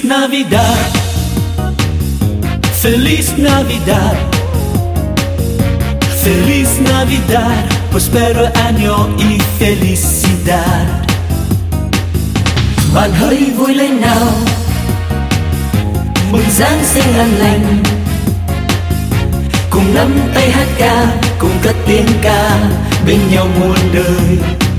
Navidad, Feliz Navidad, Feliz Navidad, prospero año y felicidad. Bạn hãy vui lên nào, mừng Giáng sinh an lành, cùng nắm tay hát ca, cùng cất tiếng ca bên nhau muôn đời.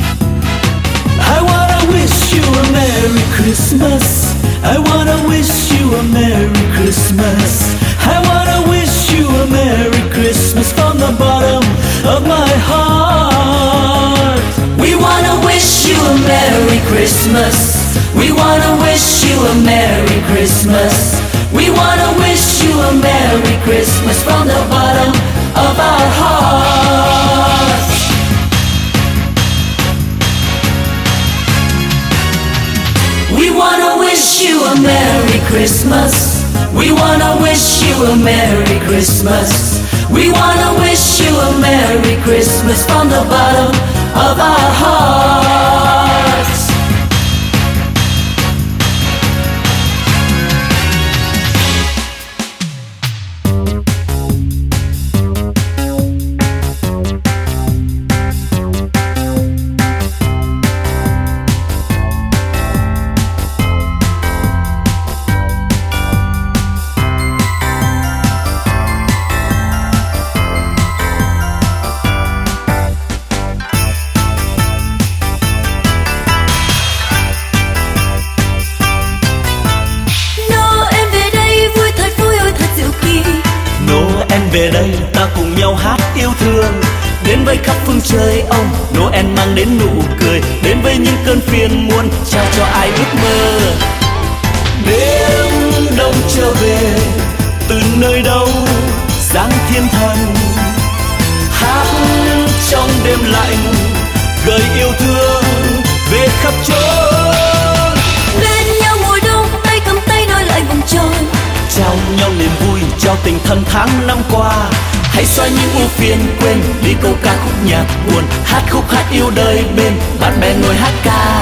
I wanna wish you a Merry Christmas. I wanna wish you a Merry Christmas. I wanna wish you a Merry Christmas from the bottom of my heart. We wanna wish you a Merry Christmas. We wanna wish you a Merry Christmas. We wanna wish you a Merry Christmas from the bottom of our hearts. We wanna wish you a Merry Christmas. We wanna wish you a Merry Christmas. We wanna wish you a Merry Christmas from the bottom of our hearts. Về đây ta cùng nhau hát yêu thương, đến với khắp phương trời ông Noel mang đến nụ cười, đến với những cơn phiền muộn trao cho ai ước mơ. Đêm đông trở về từ nơi đâu giáng thiên thần, hát trong đêm lạnh gợi yêu thương về khắp chốn. Bên nhau mùa đông tay cầm tay nối lại vòng tròn, trao nhau niềm vui, trao tình thân tháng năm qua. Hãy xóa những ưu phiền quên đi câu ca khúc nhạc buồn, hát khúc hát yêu đời bên bạn bè ngồi hát ca.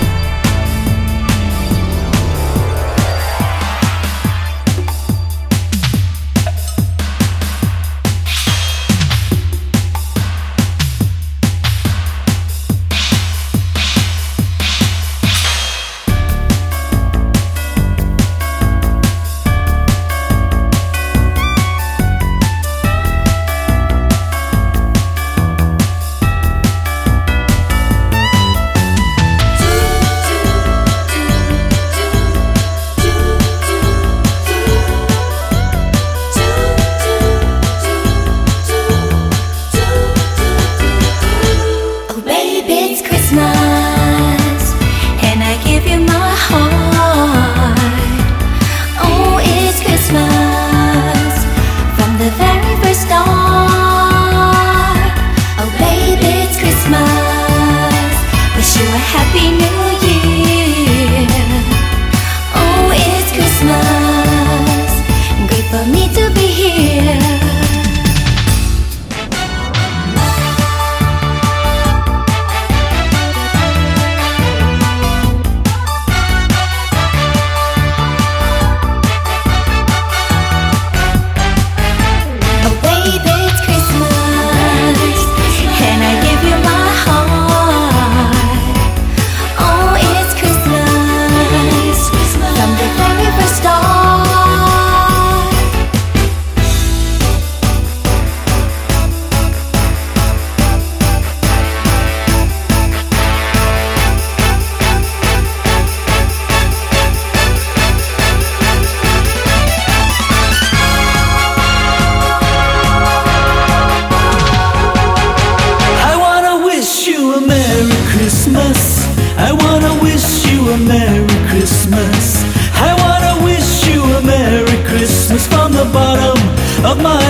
I wanna wish you a Merry Christmas. I wanna wish you a Merry Christmas from the bottom of my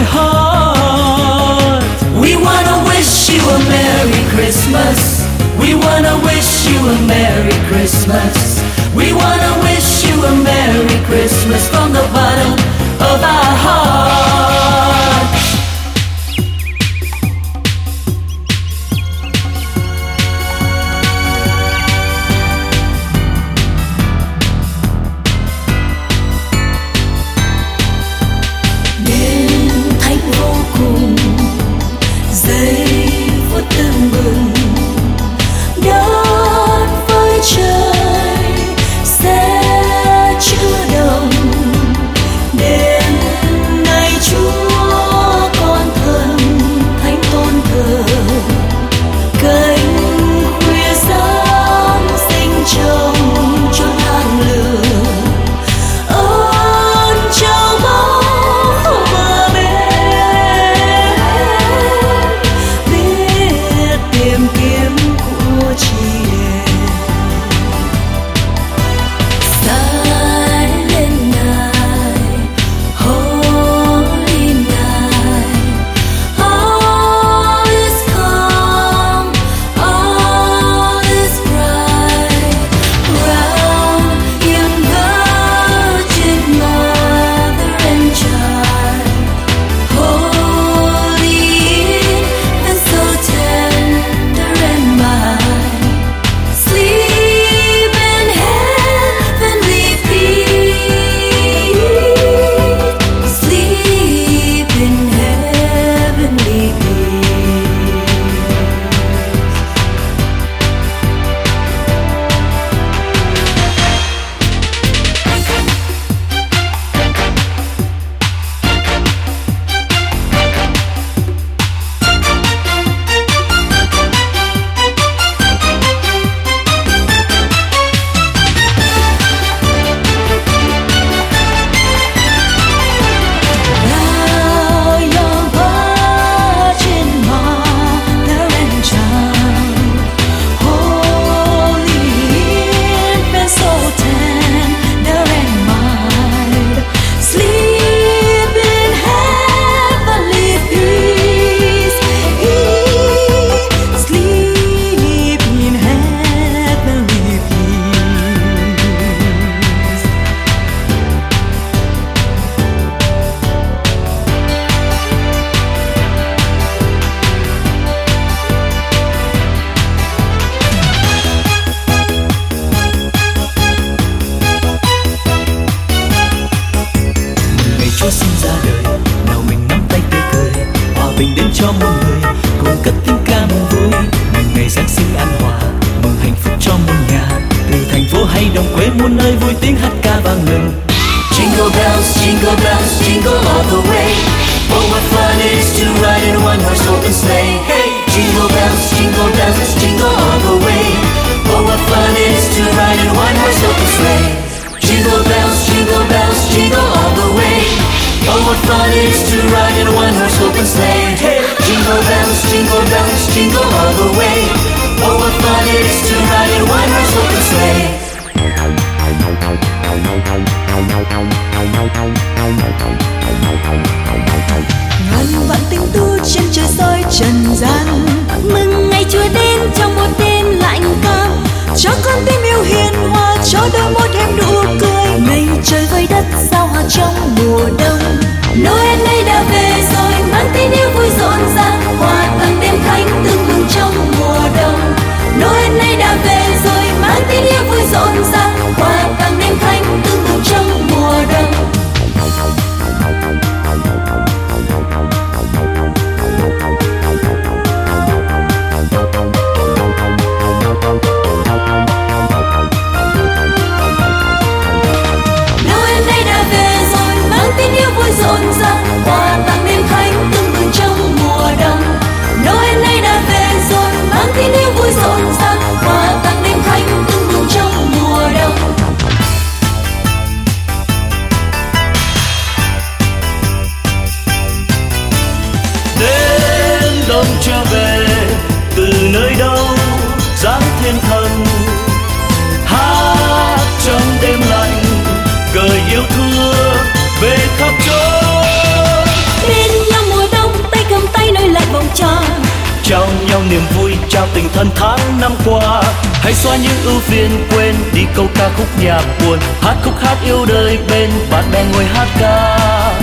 heart. We wanna wish you a Merry Christmas. We wanna wish you a Merry Christmas. We wanna wish you a Merry Christmas from the bottom of our hearts. cho muôn người cùng cất tiếng ca mừng vui, mừng ngày Giáng sinh an hòa, mừng hạnh phúc cho muôn nhà. Từ thành phố hay đồng quê muôn nơi vui tiếng hát ca vang ngừng. Jingle bells, jingle all the way. Oh, what fun it is to ride in a one-horse open sleigh. Hey, jingle bells, let's jingle all the way. Oh, what fun it is to ride in a one-horse open sleigh. Jingle bells, jingle all the way. Oh, what fun it is to ride in a one-horse open sleigh. Hey, jingle bells, jingle all the way. Oh, what fun it is to ride in a one-horse open sleigh. Ngàn vạn tinh tú trên trời soi trần gian, mừng ngày Chúa đến trong một đêm lạnh cam, cho con tim yêu hiền hòa, cho đôi môi thêm nụ cười. Ngày trời vơi đất giao hòa trong mùa đông, Noel nay đã về rồi, mang tin yêu vui rộn ràng, hòa tặng đêm thánh tưng bừng trong mùa đông. Noel nay đã về rồi, mang tin yêu vui rộn ràng, hòa tặng đêm thánh tưng bừng trong mùa đông. Noel nay đã về rồi, mang tin yêu vui rộn ràng, hòa tặng đêm thánh tưng bừng trong mùa đông. Noel nay đã về rồi, mang tin yêu vui rộn ràng, hòa tặng đêm thánh tưng bừng trong mùa đông. Đến đông trở về từ nơi đâu giáng thiên thần, hát trong đêm lạnh gợi yêu thương về khắp chốn. Bên nhau mùa đông, tay cầm tay nối lại vòng tròn, Trao nhau niềm vui, trao tình thân tháng năm qua. Hãy xóa những ưu phiền quên đi câu ca khúc nhạc buồn, hát khúc hát yêu đời bên bạn bè ngồi hát ca.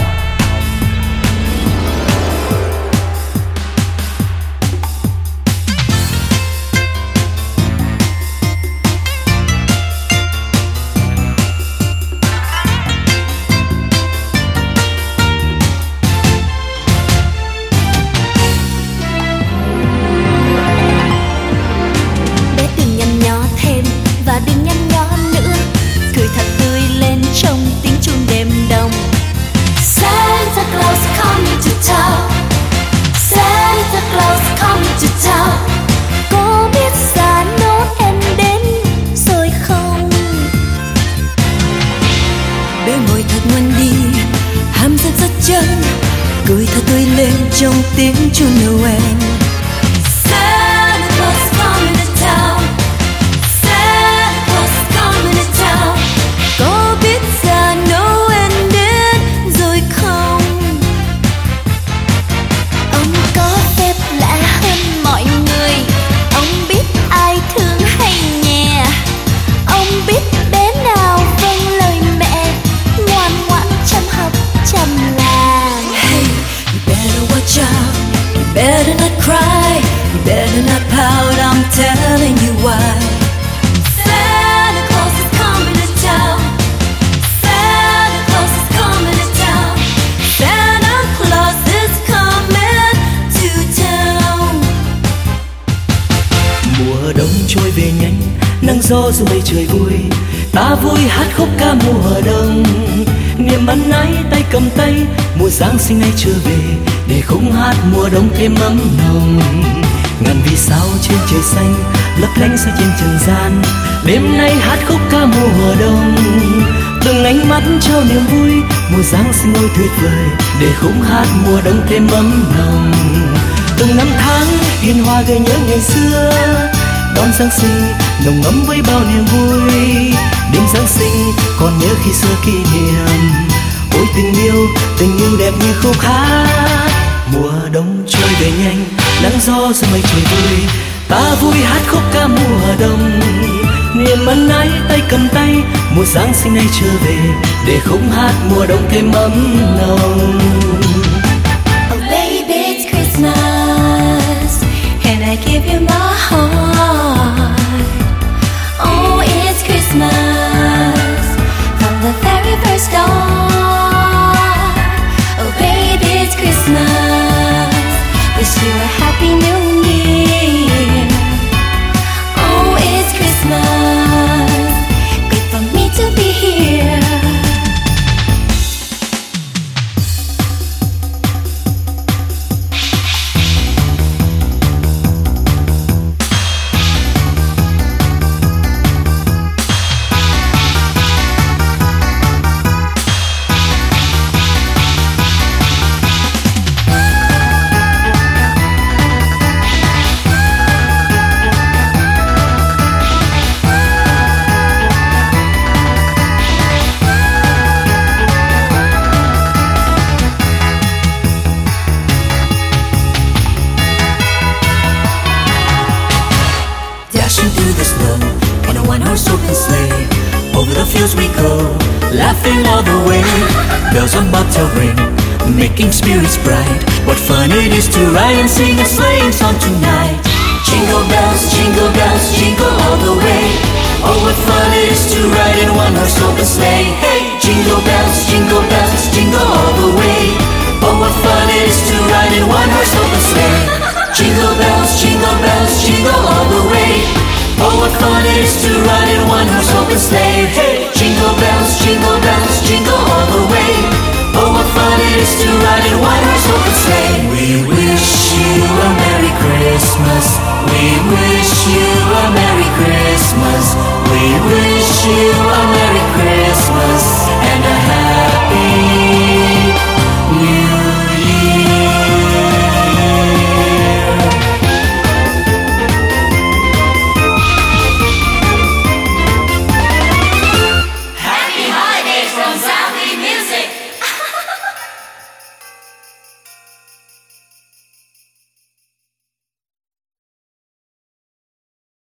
bé đừng nhăn nhó thêm và đừng nhăn nhó nữa, cười thật tươi lên trong tiếng chuông đêm đông. Santa Claus coming to town, Santa Claus coming to town. Có biết giá Noel đến rồi không? Bé ngồi thật ngoan đi, hàm răng rất trắng, cười thật tươi lên trong tiếng chuông Noel. Santa Claus coming to town, Santa Claus coming to town. Có biết giá Noel đến rồi không? Ông có phép lạ hơn mọi người, ông biết ai thương hay nhẹ, ông biết bé nào vâng lời mẹ, ngoan ngoãn chăm học chăm làm. Hey, you better watch out, you better not cry, you better not pout, I'm telling you why. Santa Claus is coming to town, Santa Claus is coming to town, Santa Claus is coming to town. Mùa đông trôi về nhanh, nắng gió dù mây trời vui, ta vui hát khúc ca mùa đông. Niềm ân ái tay cầm tay, mùa Giáng sinh nay trở về, để khúc hát mùa đông thêm ấm nồng. Ngàn vì sao trên trời xanh lấp lánh xa trên trần gian, đêm nay hát khúc ca mùa đông. Từng ánh mắt trao niềm vui, mùa Giáng sinh ôi tuyệt vời, để khúc hát mùa đông thêm ấm nồng. Từng năm tháng hiền hòa gợi nhớ ngày xưa, đón Giáng sinh nồng ấm với bao niềm vui. Đêm Giáng sinh còn nhớ khi xưa kỷ niệm, ôi tình yêu đẹp như khúc hát. Mùa đông trôi về nhanh, nắng gió giữa mây trời vui, ta vui hát khúc ca mùa đông. Niềm ân ái tay cầm tay, mùa Giáng sinh nay trở về, để khúc hát mùa đông thêm ấm nồng. Oh baby, it's Christmas, and I give you my heart. Oh, it's Christmas, from the very first dawn. Oh baby, it's Christmas, there's slow on a one-horse open sleigh. Over the fields we go, laughing all the way. Bells on bobtail ring, making spirits bright. What fun it is to ride and sing a sleighing song tonight. Jingle bells, jingle all the way. Oh, what fun it is to ride in a one-horse open sleigh. Hey, jingle bells, jingle all the way. Oh, what fun it is to ride in a one-horse open sleigh. Jingle bells, jingle all the way. Oh, what fun it is to ride in a one-horse open sleigh. Hey, jingle bells, jingle all the way. Oh, what fun it is to ride in a one-horse open sleigh. We wish you a Merry Christmas. We wish you